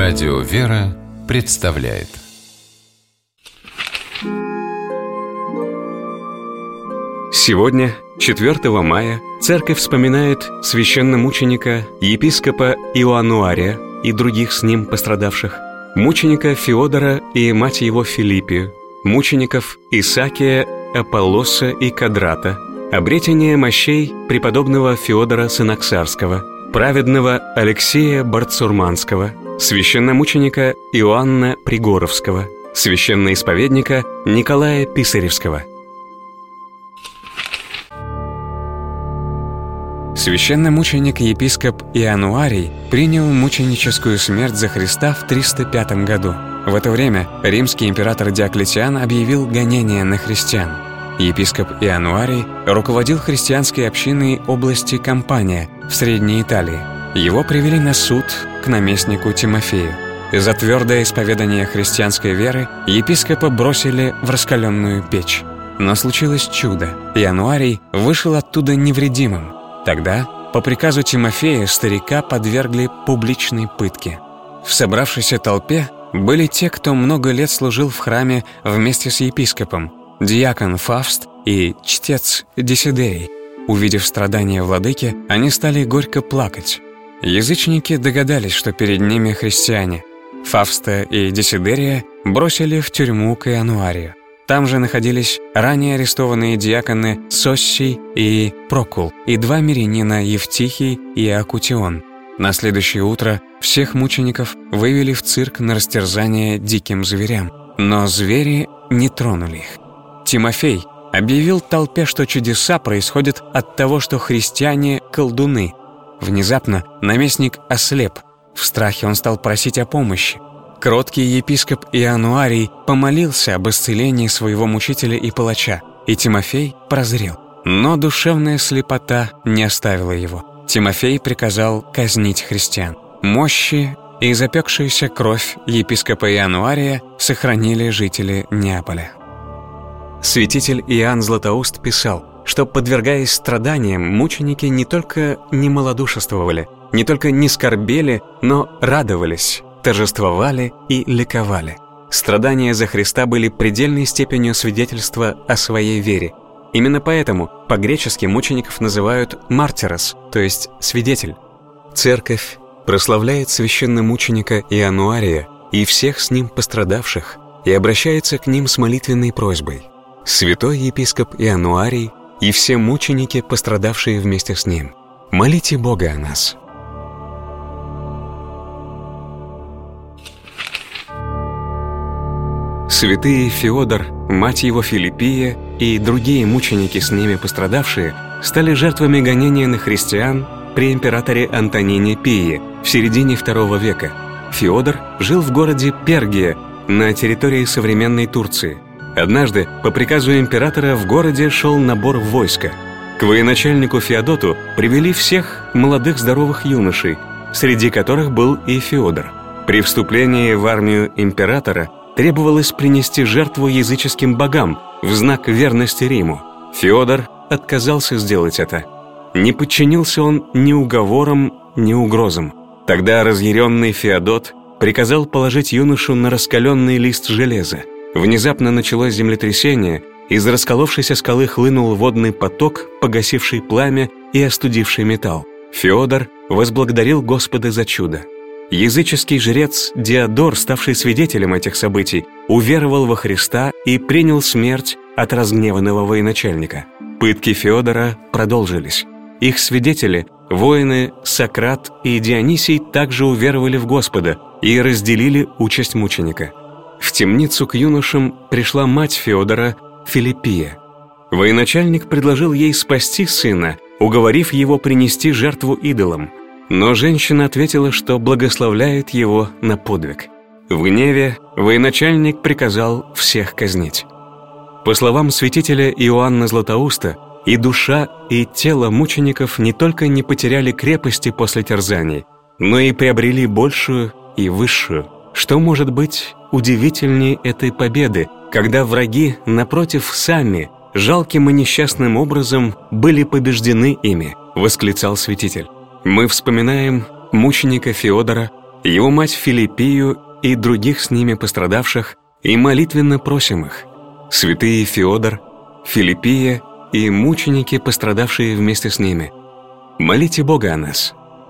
Радио «Вера» представляет. Сегодня, 4 мая, Церковь вспоминает священномученика, епископа Иоаннуария и других с ним пострадавших, мученика Феодора и мать его Филиппию, мучеников Исакия, Аполлоса и Кадрата, обретение мощей преподобного Феодора Сыноксарского, праведного Алексея Барцурманского, священномученика Иоанна Пригоровского, священноисповедника Николая Писаревского. Священномученик-епископ Иоаннуарий принял мученическую смерть за Христа в 305 году. В это время римский император Диоклетиан объявил гонение на христиан. Епископ Иоаннуарий руководил христианской общиной области Кампания в Средней Италии. Его привели на суд к наместнику Тимофею. За твердое исповедание христианской веры епископа бросили в раскаленную печь. Но случилось чудо. Иоаннуарий вышел оттуда невредимым. Тогда, по приказу Тимофея, старика подвергли публичной пытке. В собравшейся толпе были те, кто много лет служил в храме вместе с епископом, диакон Фавст и чтец Десидерий. Увидев страдания владыки, они стали горько плакать. Язычники догадались, что перед ними христиане. Фавста и Десидерия бросили в тюрьму к Иоаннуарию. Там же находились ранее арестованные диаконы Соссий и Прокул и два мирянина Евтихий и Акутион. На следующее утро всех мучеников вывели в цирк на растерзание диким зверям, но звери не тронули их. Тимофей объявил толпе, что чудеса происходят от того, что христиане – колдуны. Внезапно наместник ослеп. В страхе он стал просить о помощи. Кроткий епископ Иоаннуарий помолился об исцелении своего мучителя и палача, и Тимофей прозрел. Но душевная слепота не оставила его. Тимофей приказал казнить христиан. Мощи и запекшаяся кровь епископа Иоаннуария сохранили жители Неаполя. Святитель Иоанн Златоуст писал, что, подвергаясь страданиям, мученики не только не малодушествовали, не только не скорбели, но радовались, торжествовали и ликовали. Страдания за Христа были предельной степенью свидетельства о своей вере. Именно поэтому по-гречески мучеников называют «мартирос», то есть «свидетель». Церковь прославляет священномученика Иоаннуария и всех с ним пострадавших и обращается к ним с молитвенной просьбой. Святой епископ Иоаннуарий и все мученики, пострадавшие вместе с ним, молите Бога о нас. Святые Феодор, мать его Филиппия и другие мученики, с ними пострадавшие, стали жертвами гонения на христиан при императоре Антонине Пии в середине II века. Феодор жил в городе Пергия на территории современной Турции. Однажды, по приказу императора, в городе шел набор войска. К военачальнику Феодоту привели всех молодых здоровых юношей, среди которых был и Феодор. При вступлении в армию императора требовалось принести жертву языческим богам в знак верности Риму. Феодор отказался сделать это. Не подчинился он ни уговорам, ни угрозам. Тогда разъяренный Феодот приказал положить юношу на раскаленный лист железа. Внезапно началось землетрясение, из расколовшейся скалы хлынул водный поток, погасивший пламя и остудивший металл. Феодор возблагодарил Господа за чудо. Языческий жрец Диодор, ставший свидетелем этих событий, уверовал во Христа и принял смерть от разгневанного военачальника. Пытки Феодора продолжились. Их свидетели, воины Сократ и Дионисий, также уверовали в Господа и разделили участь мученика. В темницу к юношам пришла мать Феодора, Филиппия. Военачальник предложил ей спасти сына, уговорив его принести жертву идолам. Но женщина ответила, что благословляет его на подвиг. В гневе военачальник приказал всех казнить. По словам святителя Иоанна Златоуста, и душа, и тело мучеников не только не потеряли крепости после терзаний, но и приобрели большую и высшую. Что может быть удивительнее этой победы, когда враги, напротив, сами, жалким и несчастным образом, были побеждены ими, восклицал святитель. Мы вспоминаем мученика Феодора его мать Филиппию и других с ними пострадавших, и молитвенно просим их, святые Феодор, Филиппия и мученики, пострадавшие вместе с ними, молите Бога о нас.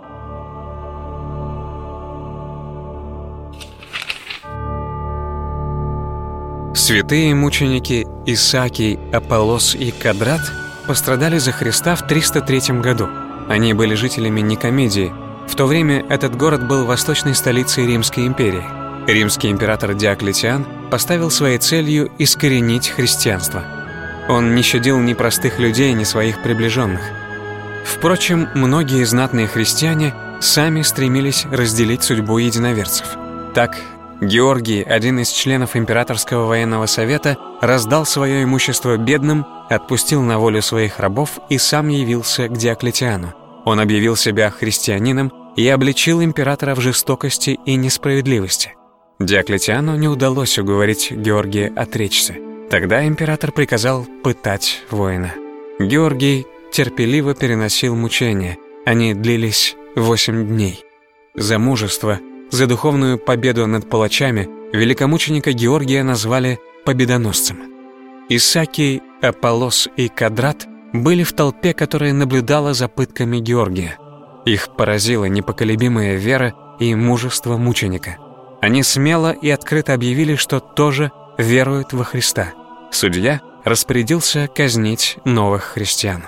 Святые мученики Исаакий, Аполлос и Кадрат пострадали за Христа в 303 году. Они были жителями Никомедии. В то время этот город был восточной столицей Римской империи. Римский император Диоклетиан поставил своей целью искоренить христианство. Он не щадил ни простых людей, ни своих приближенных. Впрочем, многие знатные христиане сами стремились разделить судьбу единоверцев. Так, Георгий, один из членов Императорского военного совета, раздал свое имущество бедным, отпустил на волю своих рабов и сам явился к Диоклетиану. Он объявил себя христианином и обличил императора в жестокости и несправедливости. Диоклетиану не удалось уговорить Георгия отречься. Тогда император приказал пытать воина. Георгий терпеливо переносил мучения. Они длились 8 дней. За мужество, за духовную победу над палачами великомученика Георгия назвали победоносцем. Исаакий, Аполлос и Кадрат были в толпе, которая наблюдала за пытками Георгия. Их поразила непоколебимая вера и мужество мученика. Они смело и открыто объявили, что тоже веруют во Христа. Судья распорядился казнить новых христиан.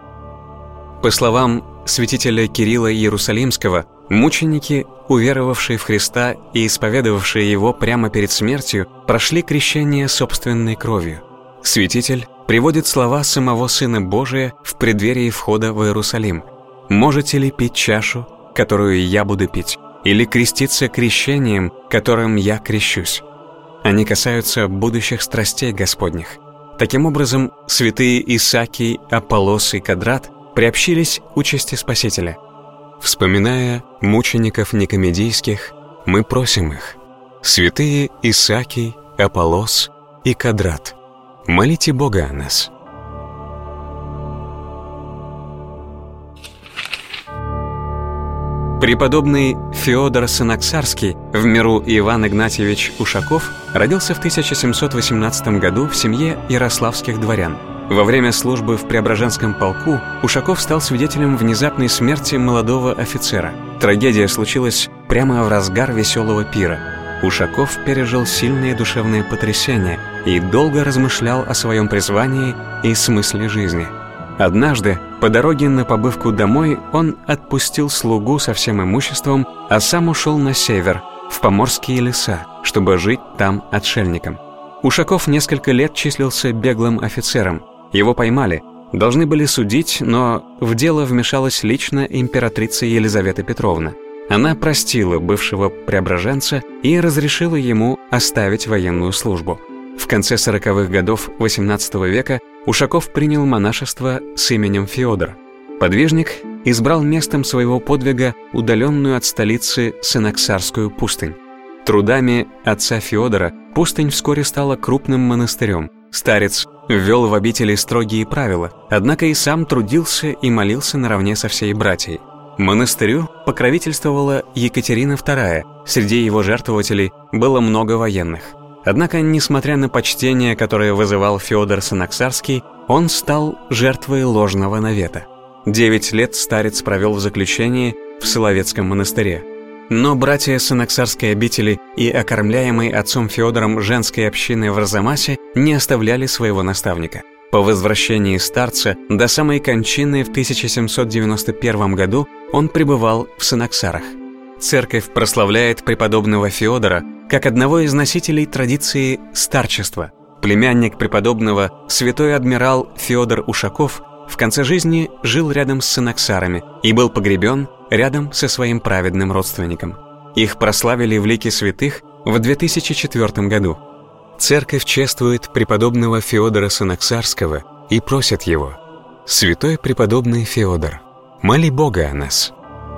По словам святителя Кирилла Иерусалимского, мученики, уверовавшие в Христа и исповедовавшие Его прямо перед смертью, прошли крещение собственной кровью. Святитель приводит слова самого Сына Божия в преддверии входа в Иерусалим. «Можете ли пить чашу, которую я буду пить, или креститься крещением, которым я крещусь?» Они касаются будущих страстей Господних. Таким образом, святые Исаакий, Аполлос и Кадрат приобщились к участи Спасителя. Вспоминая мучеников никомедийских, мы просим их: святые Исаакий, Аполлос и Кадрат, молите Бога о нас. Преподобный Феодор Сыноксарский, в миру Иван Игнатьевич Ушаков, родился в 1718 году в семье ярославских дворян. Во время службы в Преображенском полку Ушаков стал свидетелем внезапной смерти молодого офицера. Трагедия случилась прямо в разгар веселого пира. Ушаков пережил сильные душевные потрясения и долго размышлял о своем призвании и смысле жизни. Однажды, по дороге на побывку домой, он отпустил слугу со всем имуществом, а сам ушел на север, в поморские леса, чтобы жить там отшельником. Ушаков несколько лет числился беглым офицером. Его поймали, должны были судить, но в дело вмешалась лично императрица Елизавета Петровна. Она простила бывшего преображенца и разрешила ему оставить военную службу. В конце 40-х годов XVIII века Ушаков принял монашество с именем Феодор. Подвижник избрал местом своего подвига удаленную от столицы Сыноксарскую пустынь. Трудами отца Феодора пустынь вскоре стала крупным монастырем. Старец ввел в обители строгие правила, однако и сам трудился и молился наравне со всей братьей. Монастырю покровительствовала Екатерина II, среди его жертвователей было много военных. Однако, несмотря на почтение, которое вызывал Феодор Сыноксарский, он стал жертвой ложного навета. 9 лет старец провел в заключении в Соловецком монастыре. Но братья Сыноксарской обители и окормляемой отцом Феодором женской общины в Арзамасе не оставляли своего наставника. По возвращении старца до самой кончины в 1791 году он пребывал в Сыноксарах. Церковь прославляет преподобного Феодора как одного из носителей традиции старчества. Племянник преподобного, святой адмирал Феодор Ушаков, в конце жизни жил рядом с Сыноксарами и был погребен рядом со своим праведным родственником. Их прославили в лике святых в 2004 году. Церковь чествует преподобного Феодора Сыноксарского и просит его: «Святой преподобный Феодор, моли Бога о нас».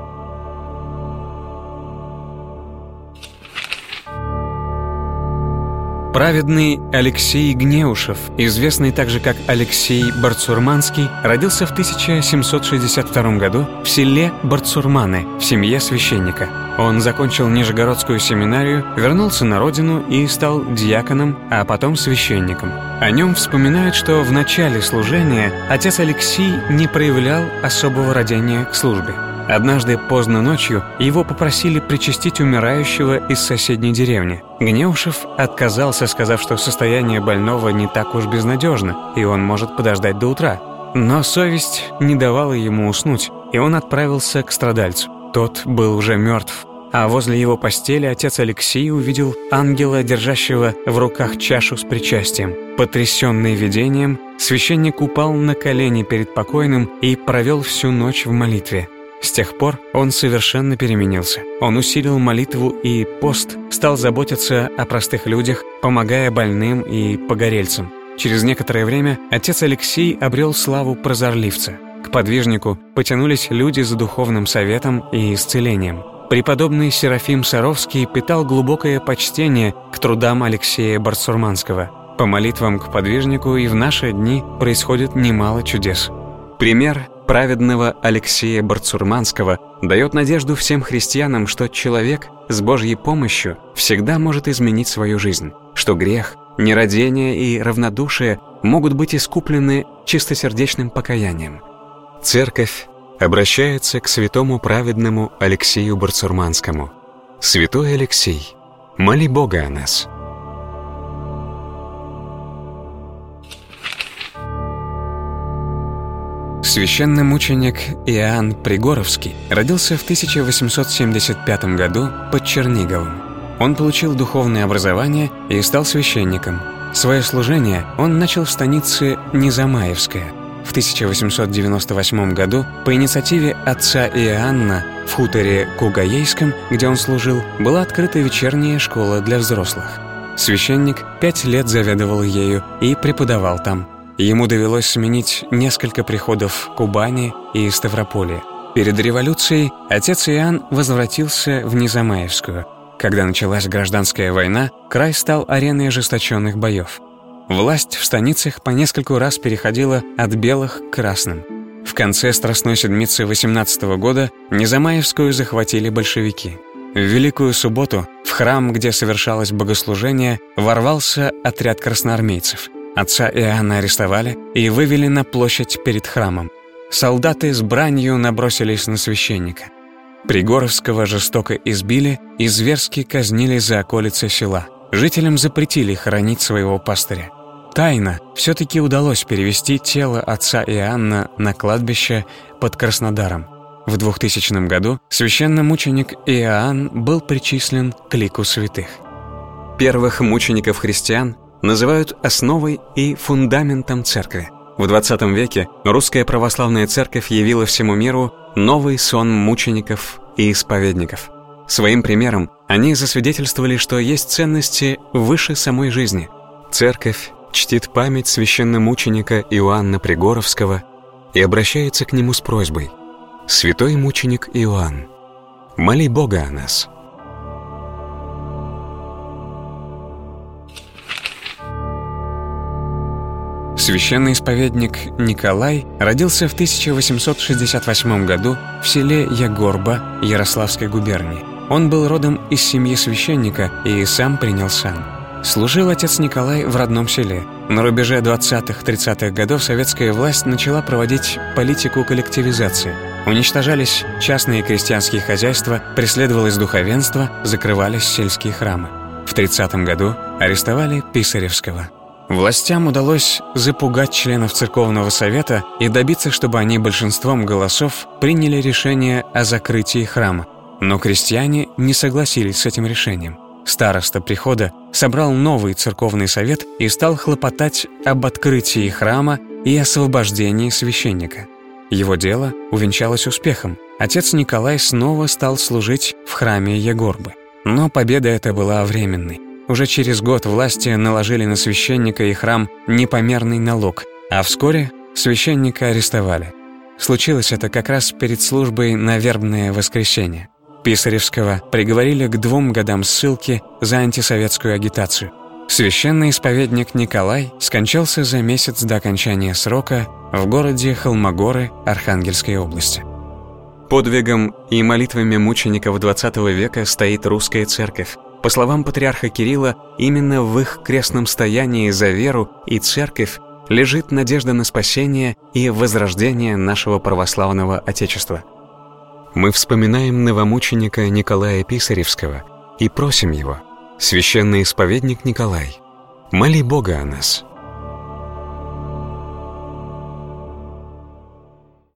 Праведный Алексей Гнеушев, известный также как Алексей Барцурманский, родился в 1762 году в селе Барцурманы в семье священника. Он закончил Нижегородскую семинарию, вернулся на родину и стал диаконом, а потом священником. О нем вспоминают, что в начале служения отец Алексий не проявлял особого рвения к службе. Однажды поздно ночью его попросили причастить умирающего из соседней деревни. Гнеушев отказался, сказав, что состояние больного не так уж безнадежно, и он может подождать до утра. Но совесть не давала ему уснуть, и он отправился к страдальцу. Тот был уже мертв, а возле его постели отец Алексий увидел ангела, держащего в руках чашу с причастием. Потрясенный видением, священник упал на колени перед покойным и провел всю ночь в молитве. С тех пор он совершенно переменился. Он усилил молитву и пост, стал заботиться о простых людях, помогая больным и погорельцам. Через некоторое время отец Алексий обрел славу прозорливца. К подвижнику потянулись люди за духовным советом и исцелением. Преподобный Серафим Саровский питал глубокое почтение к трудам Алексея Барцурманского. По молитвам к подвижнику и в наши дни происходит немало чудес. Пример праведного Алексея Барцурманского дает надежду всем христианам, что человек с Божьей помощью всегда может изменить свою жизнь, что грех, нерадение и равнодушие могут быть искуплены чистосердечным покаянием. Церковь обращается к святому праведному Алексею Барцурманскому. «Святой Алексей, моли Бога о нас». Священномученик Иоанн Пригоровский родился в 1875 году под Черниговым. Он получил духовное образование и стал священником. Свое служение он начал в станице Незамаевская. В 1898 году по инициативе отца Иоанна в хуторе Кугаейском, где он служил, была открыта вечерняя школа для взрослых. Священник 5 лет заведовал ею и преподавал там. Ему довелось сменить несколько приходов в Кубани и Ставрополье. Перед революцией отец Иоанн возвратился в Незамаевскую. Когда началась гражданская война, край стал ареной ожесточенных боев. Власть в станицах по нескольку раз переходила от белых к красным. В конце Страстной Седмицы 18 года Незамаевскую захватили большевики. В Великую Субботу в храм, где совершалось богослужение, ворвался отряд красноармейцев. Отца Иоанна арестовали и вывели на площадь перед храмом. Солдаты с бранью набросились на священника. Пригоровского жестоко избили и зверски казнили за околицей села. Жителям запретили хоронить своего пастыря. Тайно все-таки удалось перевести тело отца Иоанна на кладбище под Краснодаром. В 2000 году священномученик Иоанн был причислен к лику святых. Первых мучеников христиан называют основой и фундаментом церкви. В XX веке русская православная церковь явила всему миру новый сон мучеников и исповедников. Своим примером они засвидетельствовали, что есть ценности выше самой жизни. Церковь чтит память священномученика Иоанна Пригоровского и обращается к нему с просьбой: «Святой мученик Иоанн, моли Бога о нас». Священный исповедник Николай родился в 1868 году в селе Ягорба Ярославской губернии. Он был родом из семьи священника и сам принял сан. Служил отец Николай в родном селе. На рубеже 20-30-х годов советская власть начала проводить политику коллективизации. Уничтожались частные крестьянские хозяйства, преследовалось духовенство, закрывались сельские храмы. В 30-м году арестовали Писаревского. Властям удалось запугать членов церковного совета и добиться, чтобы они большинством голосов приняли решение о закрытии храма. Но крестьяне не согласились с этим решением. Староста прихода собрал новый церковный совет и стал хлопотать об открытии храма и освобождении священника. Его дело увенчалось успехом. Отец Николай снова стал служить в храме Ягорбы. Но победа эта была временной. Уже через год власти наложили на священника и храм непомерный налог, а вскоре священника арестовали. Случилось это как раз перед службой на вербное воскресенье. Писаревского приговорили к 2 годам ссылки за антисоветскую агитацию. Священный исповедник Николай скончался за месяц до окончания срока в городе Холмогоры Архангельской области. Подвигом и молитвами мучеников XX века стоит русская церковь. По словам патриарха Кирилла, именно в их крестном стоянии за веру и церковь лежит надежда на спасение и возрождение нашего православного Отечества. Мы вспоминаем новомученика Николая Писаревского и просим его: «Священный исповедник Николай, моли Бога о нас».